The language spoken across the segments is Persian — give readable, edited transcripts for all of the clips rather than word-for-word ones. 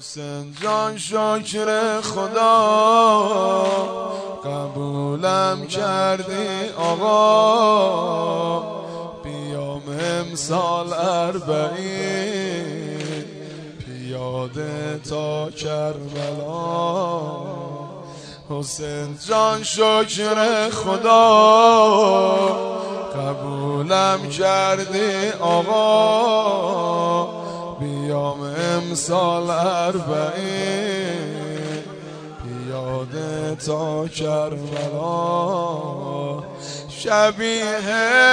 حسین جان شکر خدا قبولم کردی آقا، بیام امسال 40 پیاده تا کربلا. حسین جان شکر خدا قبولم کردی آقا، بیام امسال 40 پیاده تا کربلا. شبیه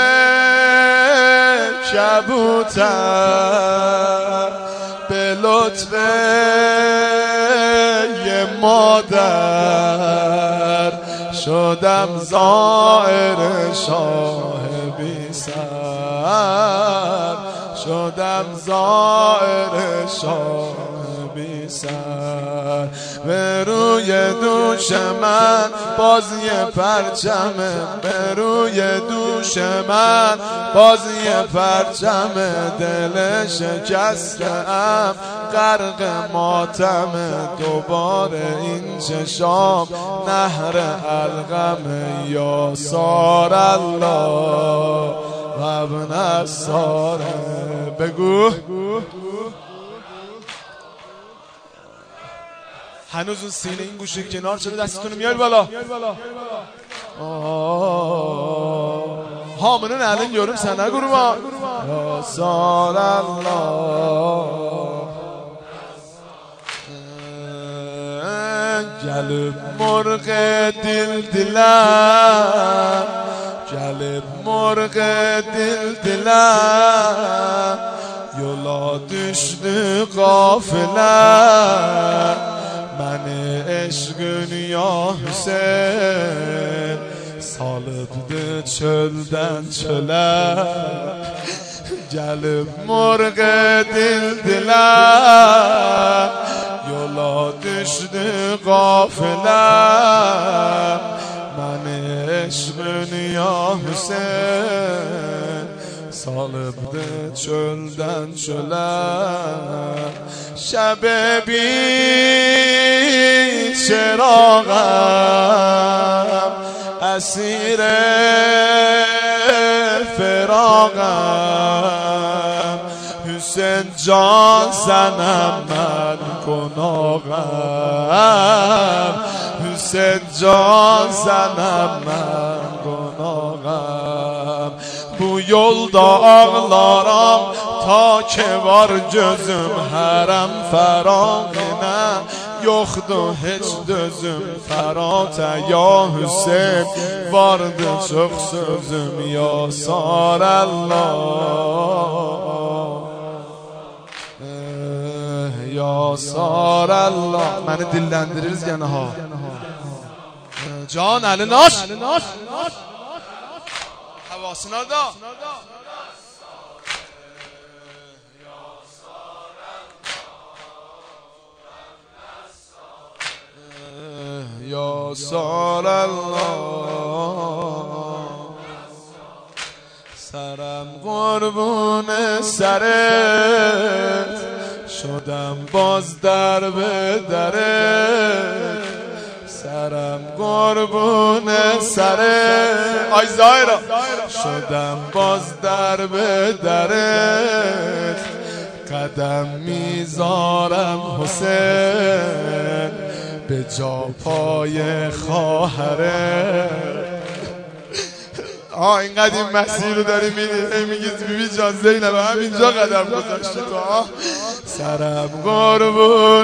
کبوتر به لطف یه مادر شدم زائر شاه بی سر، شدم زائر شاه بی سر. به روی دوش من بازی پرچمه، به روی دوش من بازی پرچمه. دل شکسته‌ام غرق ماتمه، دوباره این چشام نهر القمه. یا سار الله و ابن الساره. بگو هنوز اون سینه این گوشه کنار شده، دستتون میاری بالا. هامنون الان yorum sana kurban. Ya sar Allah. Gelip مرغ دل دلم، gelip مرغ دل دلم. Yola düştü kafiler, beni eşkın ya Hüseyin salıbdı çölden çöle. Gelip مرغ dil diler, yola düştü kafiler, beni eşkın ya Hüseyin salıbdı çölden çöle. شب بی چراغم اسیر فراغم. حسین جان زنم من گناهم، حسین جان زنم من گناهم. Bu yolda ağlaram ta ki var gözüm hərəm fərağinə. Yoxdur heç dözüm fərata ya Hüseyin, vardı çox sözüm ya sar Allah. Ya sar Allah. Məni dilləndiririz gənə ha. Can Əli Naş havasına da. Ya sar Allah. سرم قربون سرت شدم باز در به درت. سرم قربون سرت آی زایرا شدم باز در به درت. قدم میذارم حسین به جا پای خواهرت. اینقدر این مسیر رو داری میگی بیبی جان زینب همینجا قدم گذاشتی تو. سرم قربون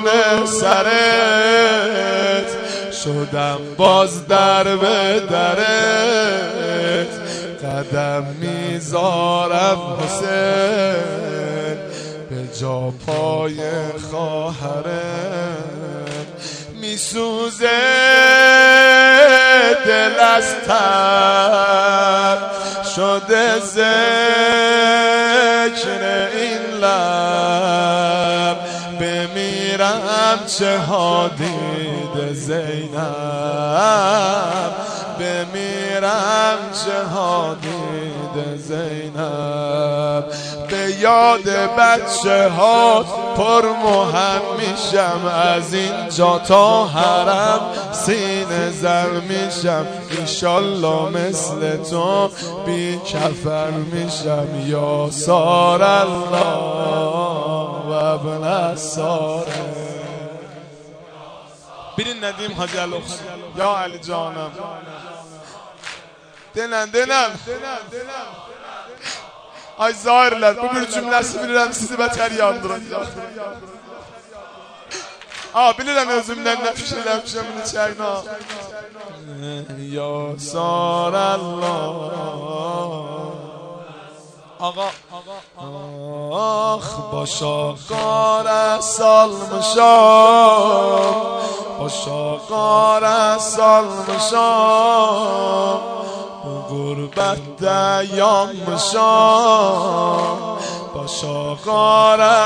سرت شدم باز در به درت. قدم میذارم حسین به جا پای خواهرت. میسوزه دل از تب شده ذکر این لب. بمیرم چه ها دیده زینب، بمیرم چه ها دیده زینب. به یاد بچه ها پر مهم میشم، از اینجا تا حرم سینه زر میشم، ایشالله مثل تو بی کفر میشم. یا سار الله و ابن ساره. برین ندیم حاجی الاخ یا علی جانم denen. Ay zahirler, bu bir cümlesi bilirəm sizi bətər yandıracaq. Bilirəm özümdən nə fikirləmişəm bunu çəkna. Ya sarallah Ağa başa qara salmışam, başa qara salmışam, bu gurbətdə yanmışam, başa qara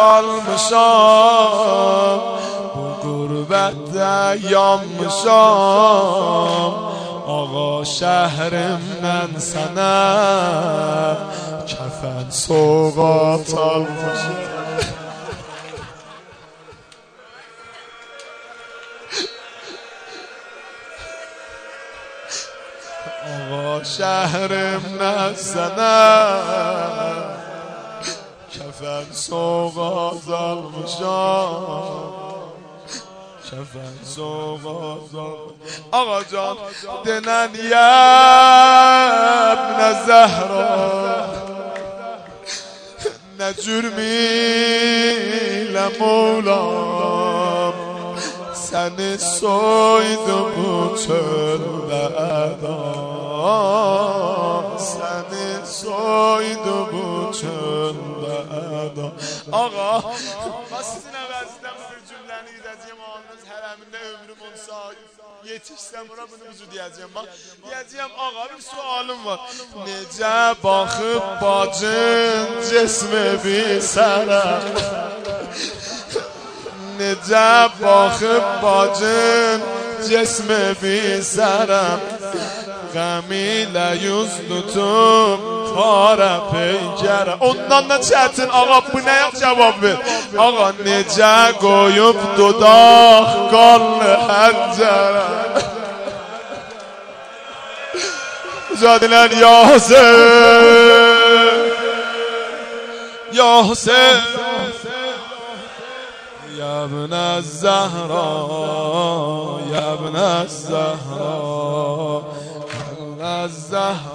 salmışam, bu gurbətdə yanmışam. Ağa şəhrimdən sənə kəfən soğat almışam. Ağa şəhrimdən sənə kəfən soğat almışam. Kəfən soğat Ağa can denən yəbnə Zəhra, nə cürmilə Mevlam səni soydu bu çöldə əda, səni soydu bu çöldə əda. Ağa sizin əvəzdən bir cümləni gidəcəyim, ağınız hərəmində ömrüm olsa yetişsəm buna bunu vücud diyəcəyim. Diyəcəyim ağa bir sualım var. Necə baxıb bacın cismi bir sənə, necə baxıb bacın cismi bir sənə, غم ilə yüz tutum para peykərə. Ondan da çətin ağa bu nəyə cavab ver? Ağa necə qoyub dodaq qanlı həncərə. Mücadilən ya Hüseyin, ya Hüseyin, ya ibnə Zəhra, ya ibnə Zəhra, الزهر